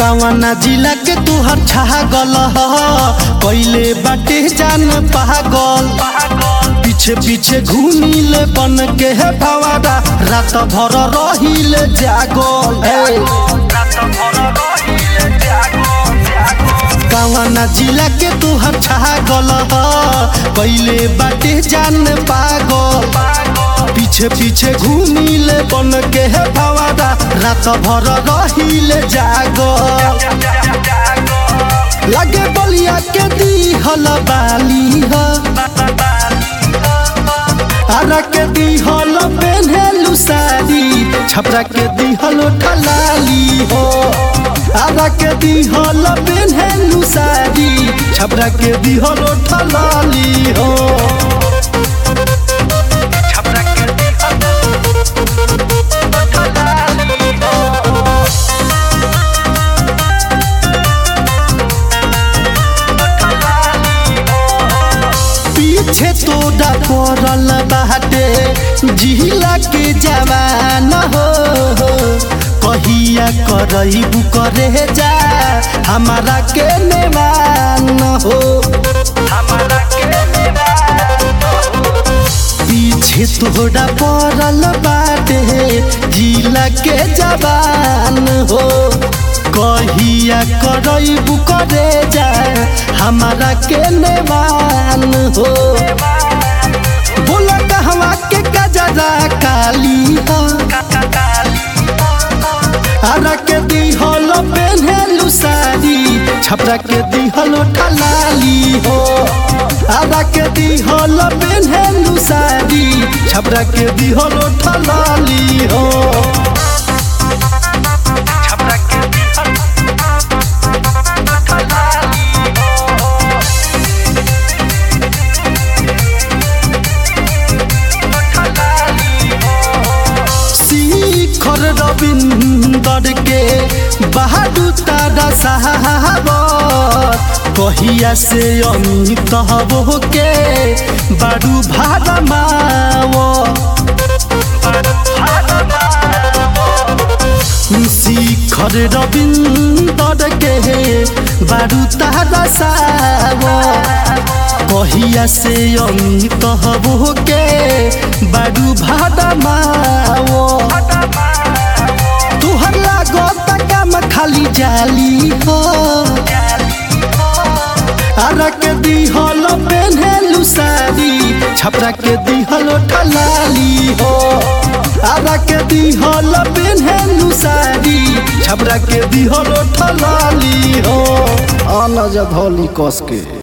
कवना जिला के तुहर छागल पहले बाटे जान पागल पीछे पीछे घूमिल बन के है भवारा रात भर रहिल जागल कवना जिला के तुहर छागल पहले बाटे जान पागल पीछे पीछे घूमिल बन के है भवारा रात भर रहिल जागल लगे बलिया के दीहल बाली आरा के दीहल पेन्हेलु साड़ी छपरा के दीहल ठलाली हो आरा के दीहल पेन्हेलु साड़ी छपरा के दीहल ठलाली हो पीछे तोड़ा पड़ल बाटे जिला के जवान हो कहिया करईबू करे जा हमारा के नेवान हो पीछे तोड़ा पड़ल बाटे जिला के जवान हो कहिया करईबू करे जा हमारा के नेवान हो बोला कहवा के गजरा काली हो आरा के दीहल पेन्हेलु साड़ी छपरा के दीहल ठलाली हो आरा के दीहल पेन्हेलु साड़ी छपरा के दीहल ठलाली हो रविंदर के बहादुर तारा साहब कहिया से अमित हो के बारू भाड़ा माओ शिखर रविंदर के बारू तारा साहब कहिया से अमित हो के बारू भाड़ा माओ तुहर लागत काम खाली जाली हो आरा के दीहल पेन्हेलु साड़ी छपरा के दीहल ठलाली हो आरा के दीहल पेन्हेलु साड़ी छपरा के दीहल ठलाली हो आना जा धौली कस के।